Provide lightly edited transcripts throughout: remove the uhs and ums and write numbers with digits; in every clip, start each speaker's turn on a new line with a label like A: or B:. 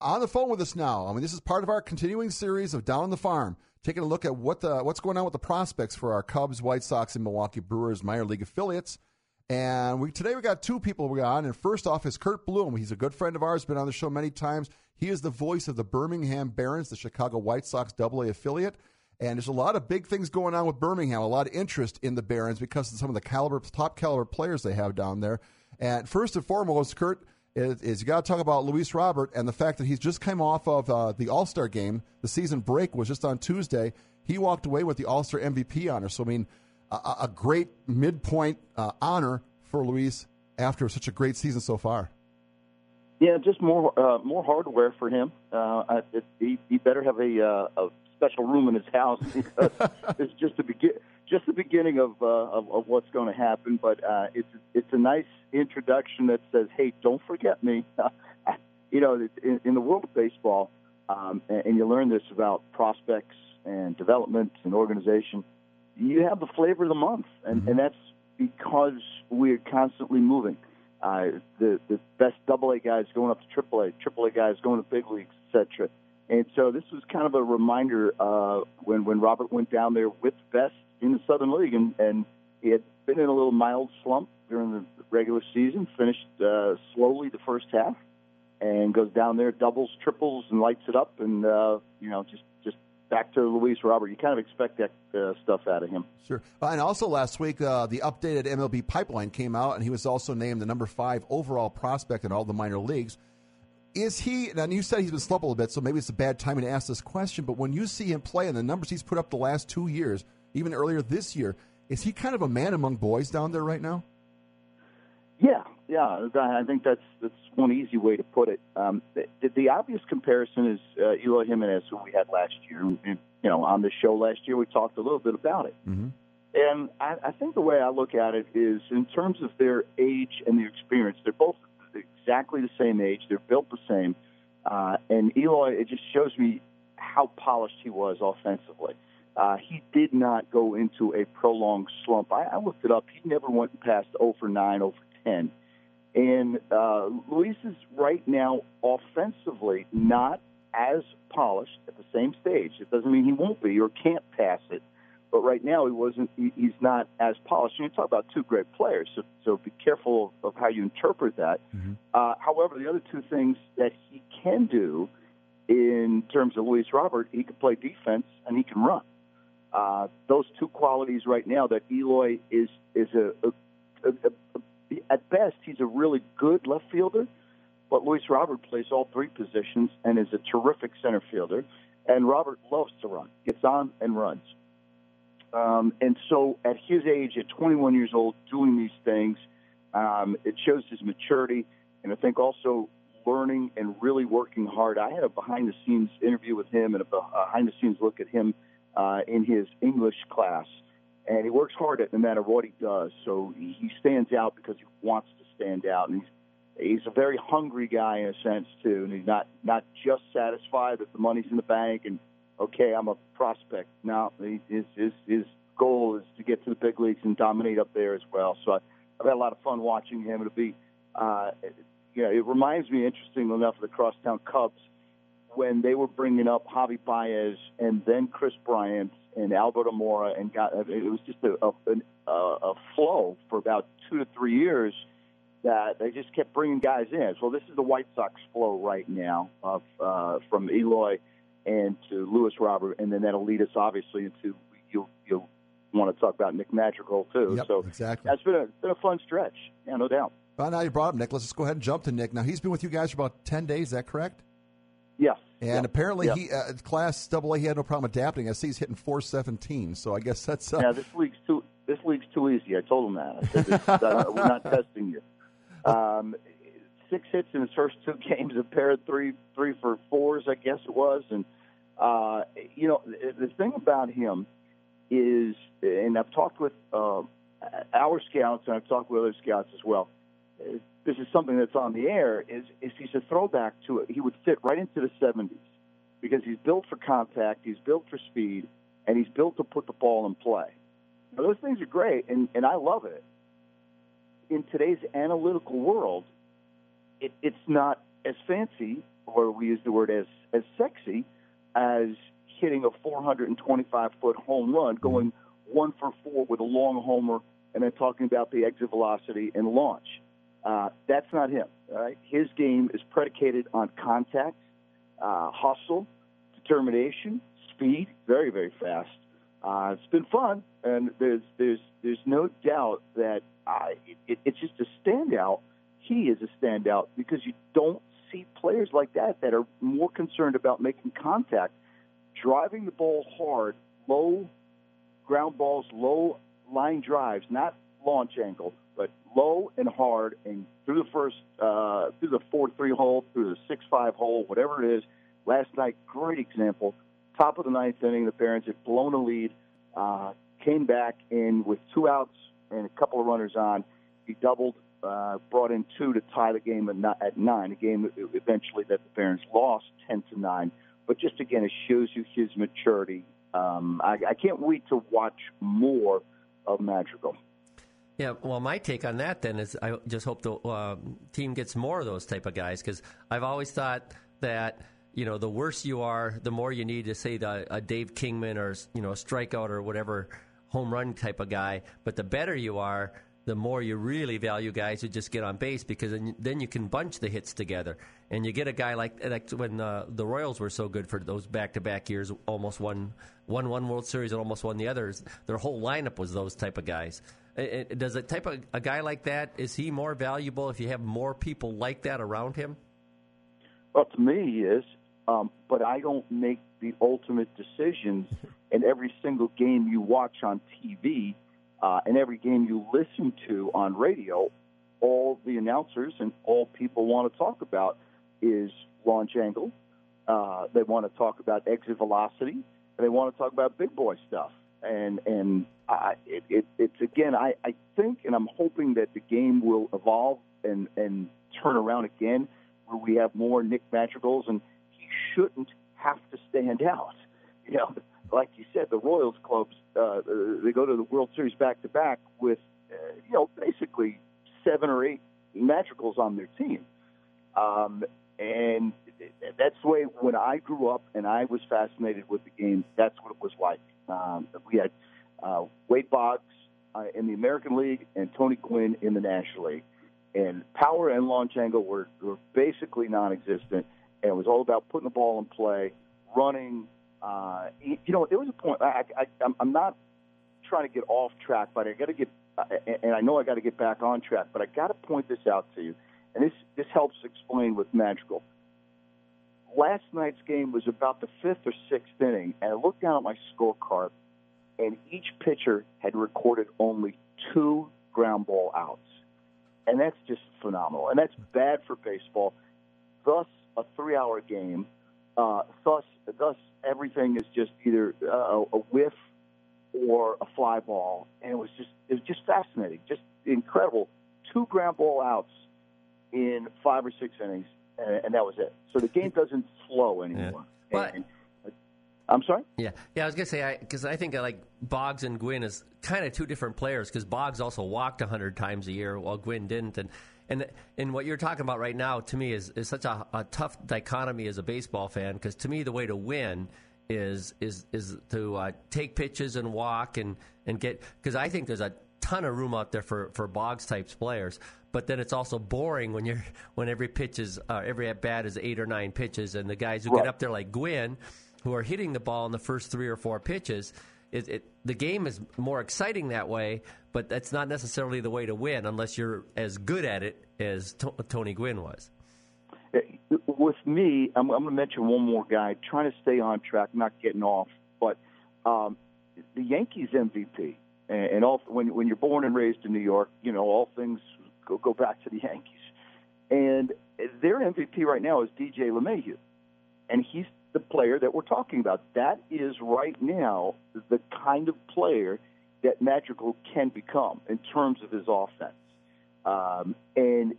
A: on the phone with us now. I mean, this is part of our continuing series of Down the Farm, taking a look at what's going on with the prospects for our Cubs, White Sox, and Milwaukee Brewers minor league affiliates. And today we got two people we got on. And first off is Curt Bloom. He's a good friend of ours, been on the show many times. He is the voice of the Birmingham Barons, the Chicago White Sox AA affiliate. And there's a lot of big things going on with Birmingham, a lot of interest in the Barons because of some of the top caliber players they have down there. And first and foremost, Curt, is you got to talk about Luis Robert and the fact that he's just come off of the All-Star game. The season break was just on Tuesday. He walked away with the All-Star MVP honor. So, I mean, a great midpoint honor for Luis after such a great season so far.
B: Yeah, just more hardware for him. He better have a special room in his house because it's just the beginning of what's going to happen. But it's a nice introduction that says, "Hey, don't forget me." In the world of baseball, and you learn this about prospects and development and organization. You have the flavor of the month, and that's because we're constantly moving. The best AA guys going up to AAA guys going to big leagues, etc. And so this was kind of a reminder when Robert went down there with Best in the Southern League, and he had been in a little mild slump during the regular season, finished slowly the first half, and goes down there, doubles, triples, and lights it up, and just back to Luis Robert. You kind of expect that stuff out of him.
A: Sure. And also last week, the updated MLB pipeline came out, and he was also named the number 5 overall prospect in all the minor leagues. Is he, and you said he's been slumped a little bit, so maybe it's a bad timing to ask this question, but when you see him play and the numbers he's put up the last 2 years, even earlier this year, is he kind of a man among boys down there right now? Yeah.
B: I think that's one easy way to put it. The obvious comparison is Eloy Jimenez, who we had last year. And, on the show last year, we talked a little bit about it.
A: Mm-hmm.
B: And I think the way I look at it is in terms of their age and their experience, they're both exactly the same age. They're built the same. And Eloy, it just shows me how polished he was offensively. He did not go into a prolonged slump. I looked it up. He never went past 0 for 9, 0 for 10. And Luis is right now offensively not as polished at the same stage. It doesn't mean he won't be or can't pass it. But right now he's not as polished. And you talk about two great players, so be careful of how you interpret that.
A: Mm-hmm.
B: However, the other two things that he can do in terms of Luis Robert, he can play defense and he can run. Those two qualities right now that Eloy is at best, he's a really good left fielder, but Luis Robert plays all three positions and is a terrific center fielder. And Robert loves to run, gets on and runs. And so at his age, at 21 years old, doing these things, it shows his maturity, and I think also learning and really working hard. I had a behind-the-scenes interview with him and a behind-the-scenes look at him in his English class. And he works hard at no matter what he does. So he stands out because he wants to stand out. And he's a very hungry guy in a sense, too. And he's not just satisfied that the money's in the bank and, okay, I'm a prospect. No, his goal is to get to the big leagues and dominate up there as well. So I've had a lot of fun watching him. It'll be, it reminds me, interesting enough, of the Crosstown Cubs when they were bringing up Javi Baez and then Chris Bryant and Alberto Mora, and it was just a flow for about 2 to 3 years that they just kept bringing guys in. So this is the White Sox flow right now from Eloy and to Luis Robert, and then that'll lead us obviously into you'll want to talk about Nick Madrigal too.
A: Yep,
B: so
A: exactly.
B: That's been a fun stretch. Yeah, no doubt.
A: Well, now you brought up Nick. Let's just go ahead and jump to Nick. Now he's been with you guys for about 10 days. Is that correct?
B: Yes.
A: And apparently, he Class AA, he had no problem adapting. I see he's hitting .417. So I guess that's
B: this league's too easy. I told him that. I said, we're not testing you. 6 hits in his first 2 games, a pair of three for 4s, I guess it was. And the thing about him is, and I've talked with our scouts, and I've talked with other scouts as well. This is something that's on the air, is he's a throwback to it. He would fit right into the 70s because he's built for contact, he's built for speed, and he's built to put the ball in play. Now, those things are great, and I love it. In today's analytical world, it's not as fancy or we use the word as sexy as hitting a 425-foot home run, going 1 for 4 with a long homer, and then talking about the exit velocity and launch. That's not him. All right? His game is predicated on contact, hustle, determination, speed, very, very fast. It's been fun, and there's no doubt that it's just a standout. He is a standout because you don't see players like that are more concerned about making contact, driving the ball hard, low ground balls, low line drives, not launch angle, but low and hard, and through the 4-3 hole, through the 6-5 hole, whatever it is. Last night, great example. Top of the ninth inning, the Barons had blown a lead, came back in with 2 outs and a couple of runners on. He doubled, brought in 2 to tie the game at 9. A game eventually that the Barons lost 10-9. But just again, it shows you his maturity. I can't wait to watch more of Madrigal.
C: Yeah, well, my take on that then is I just hope the team gets more of those type of guys, because I've always thought that, the worse you are, the more you need to say a Dave Kingman or, a strikeout or whatever home run type of guy. But the better you are, the more you really value guys who just get on base, because then you can bunch the hits together. And you get a guy like when the Royals were so good for those back-to-back years, almost won one World Series and almost won the others. Their whole lineup was those type of guys. Does a guy like that, is he more valuable if you have more people like that around him?
B: Well, to me, he is. But I don't make the ultimate decisions in every single game you watch on TV and every game you listen to on radio. All the announcers and all people want to talk about is launch angle. They want to talk about exit velocity. And they want to talk about big boy stuff. And it's again, I think, and I'm hoping that the game will evolve and turn around again, where we have more Nick Madrigals, and he shouldn't have to stand out. Like you said, the Royals clubs, they go to the World Series back-to-back with, basically 7 or 8 Madrigals on their team. And that's the way when I grew up and I was fascinated with the game, that's what it was like. We had Wade Boggs in the American League and Tony Gwynn in the National League. And power and launch angle were basically non-existent, and it was all about putting the ball in play, running. There was a point. I'm not trying to get off track, but I got to get, and I know I got to get back on track. But I got to point this out to you, and this helps explain with Madrigal. Last night's game was about the 5th or 6th inning, and I looked down at my scorecard, and each pitcher had recorded only 2 ground ball outs. And that's just phenomenal. And that's bad for baseball. Thus, a 3-hour game. Thus, everything is just either a whiff or a fly ball. And it was just fascinating, just incredible. 2 ground ball outs in 5 or 6 innings, and that was it. So the game doesn't flow anymore.
C: Yeah.
B: I'm sorry?
C: Yeah, I was going to say, because I think like Boggs and Gwynn is kind of 2 different players, because Boggs also walked 100 times a year while Gwynn didn't. And what you're talking about right now, to me, is such a tough dichotomy as a baseball fan, because to me the way to win is to take pitches and walk and get, because I think there's a ton of room out there for Boggs types players. But then it's also boring when every pitch is every at bat is 8 or 9 pitches, and the guys who get up there like Gwynn, who are hitting the ball in the first 3 or 4 pitches, the game is more exciting that way, but that's not necessarily the way to win unless you're as good at it as Tony Gwynn was.
B: With me, I'm going to mention one more guy, trying to stay on track, not getting off, but the Yankees MVP, and all, when you're born and raised in New York, all things go back to the Yankees. And their MVP right now is DJ LeMahieu, and he's the player that we're talking about. That is right now the kind of player that Madrigal can become in terms of his offense. And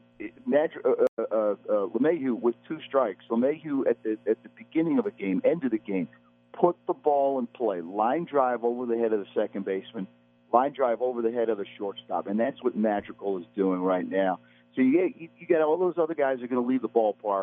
B: LeMahieu with 2 strikes. LeMahieu at the beginning of a game, end of the game, put the ball in play, line drive over the head of the second baseman, line drive over the head of the shortstop, and that's what Madrigal is doing right now. So you got all those other guys are going to leave the ballpark.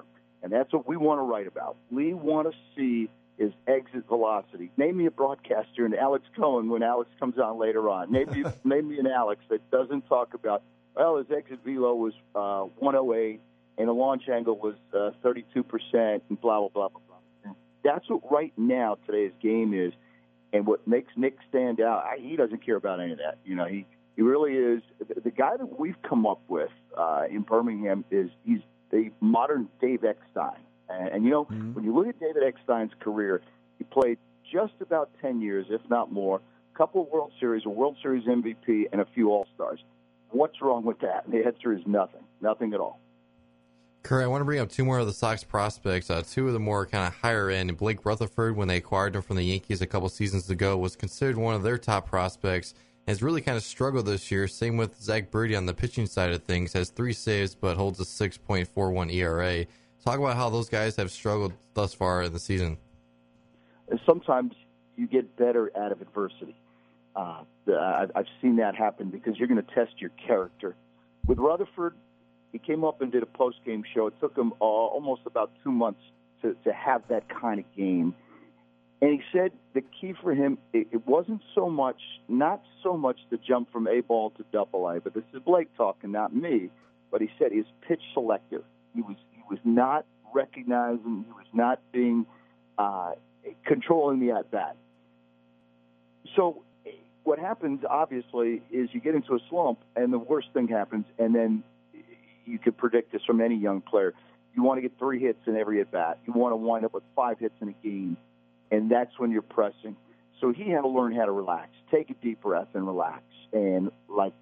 B: And that's what we want to write about. We want to see his exit velocity. Name me a broadcaster and Alex Cohen when Alex comes on later on. Name me an Alex that doesn't talk about, well, his exit velo was 108 and the launch angle was 32% and blah, blah, blah, blah, blah. That's what right now today's game is. And what makes Nick stand out, he doesn't care about any of that. You know, he really is. The guy that we've come up with in Birmingham he's the modern Dave Eckstein. And you know, when you look at David Eckstein's career, he played just about 10 years, if not more, a couple of World Series, a World Series MVP, and a few All-Stars. What's wrong with that? And the answer is nothing. Nothing at all.
D: Kurt, I want to bring up two more of the Sox prospects. Two of the more kind of higher end. Blake Rutherford, when they acquired him from the Yankees a couple seasons ago, was considered one of their top prospects. Has really kind of struggled this year. Same with Zach Burdi on the pitching side of things. Has 3 saves, but holds a 6.41 ERA. Talk about how those guys have struggled thus far in the season.
B: Sometimes you get better out of adversity. I've seen that happen because you're going to test your character. With Rutherford, he came up and did a post-game show. It took him almost about 2 months to have that kind of game. And he said the key for him, it wasn't not so much the jump from A ball to double A, but this is Blake talking, not me. But he said his pitch selective. He was not recognizing, he was not being controlling the at-bat. So what happens, obviously, is you get into a slump, and the worst thing happens, and then you could predict this from any young player. You want to get 3 hits in every at-bat. You want to wind up with 5 hits in a game, and that's when you're pressing. So he had to learn how to relax, take a deep breath and relax. And,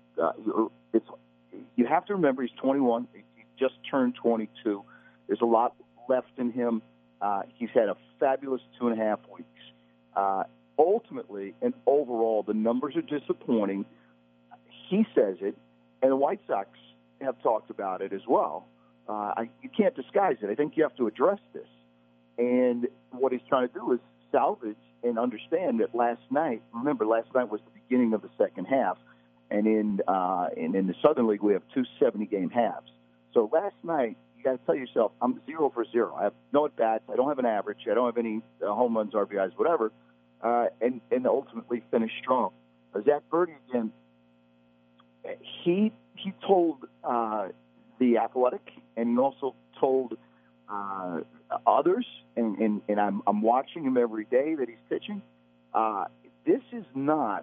B: you have to remember he's 21. He just turned 22. There's a lot left in him. He's had a fabulous 2.5 weeks. Ultimately and overall, the numbers are disappointing. He says it, and the White Sox have talked about it as well. You can't disguise it. I think you have to address this. And what he's trying to do is salvage and understand that last night was the beginning of the second half, and in the Southern League we have 2 70-game halves. So last night, you got to tell yourself, I'm 0 for 0. I have no at-bats. I don't have an average. I don't have any home runs, RBIs, whatever, and ultimately finished strong. Zach Burdi, again, he told The Athletic, and he also told others, and I'm watching him every day that he's pitching. This is not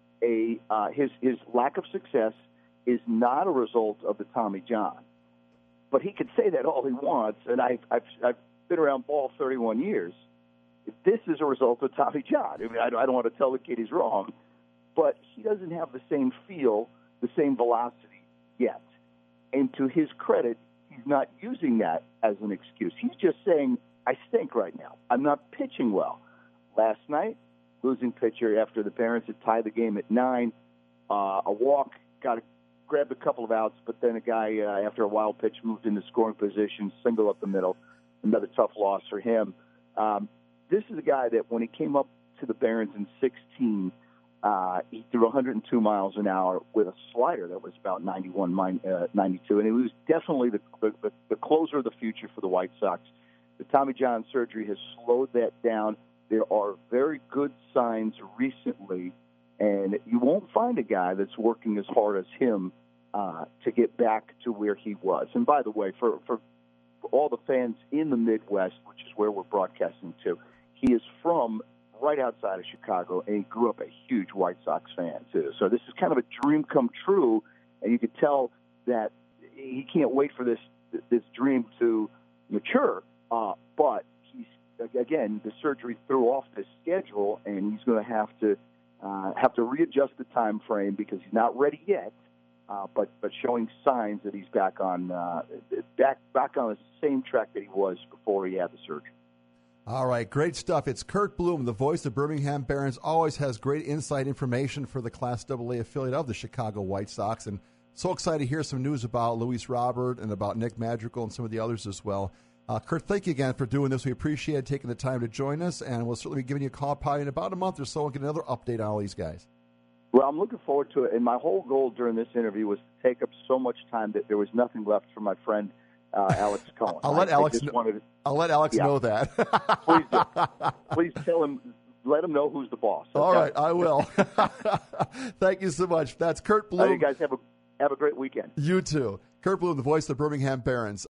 B: his lack of success is not a result of the Tommy John. But he could say that all he wants, and I've been around ball 31 years. This is a result of Tommy John. I mean, I don't want to tell the kid he's wrong, but he doesn't have the same feel, the same velocity yet. And to his credit, he's not using that as an excuse. He's just saying, I stink right now. I'm not pitching well. Last night, losing pitcher after the Barons had tied the game at 9, a walk, grabbed a couple of outs, but then a guy, after a wild pitch, moved into scoring position, single up the middle. Another tough loss for him. This is a guy that when he came up to the Barons in 16, he threw 102 miles an hour with a slider that was about 91, 92, and it was definitely the closer of the future for the White Sox. The Tommy John surgery has slowed that down. There are very good signs recently, and you won't find a guy that's working as hard as him to get back to where he was. And by the way, for all the fans in the Midwest, which is where we're broadcasting to, he is from right outside of Chicago, and he grew up a huge White Sox fan, too. So this is kind of a dream come true, and you could tell that he can't wait for this dream to mature. But he's, again, the surgery threw off this schedule, and he's going to have to readjust the time frame because he's not ready yet. But showing signs that he's back on the same track that he was before he had the surgery.
A: All right, great stuff. It's Kurt Bloom, the voice of Birmingham Barons, always has great inside information for the Class AA affiliate of the Chicago White Sox. And so excited to hear some news about Luis Robert and about Nick Madrigal and some of the others as well. Kurt, thank you again for doing this. We appreciate taking the time to join us, and we'll certainly be giving you a call probably in about a month or so and get another update on all these guys.
B: Well, I'm looking forward to it, and my whole goal during this interview was to take up so much time that there was nothing left for my friend Alex Cohen.
A: I'll let Alex
B: Yeah.
A: know that.
B: Please do. Please tell him. Let him know who's the boss. Okay?
A: All right, I will. Thank you so much. That's Kurt Bloom.
B: You guys have a great weekend.
A: You too. Kurt Bloom, the voice of the Birmingham Barons.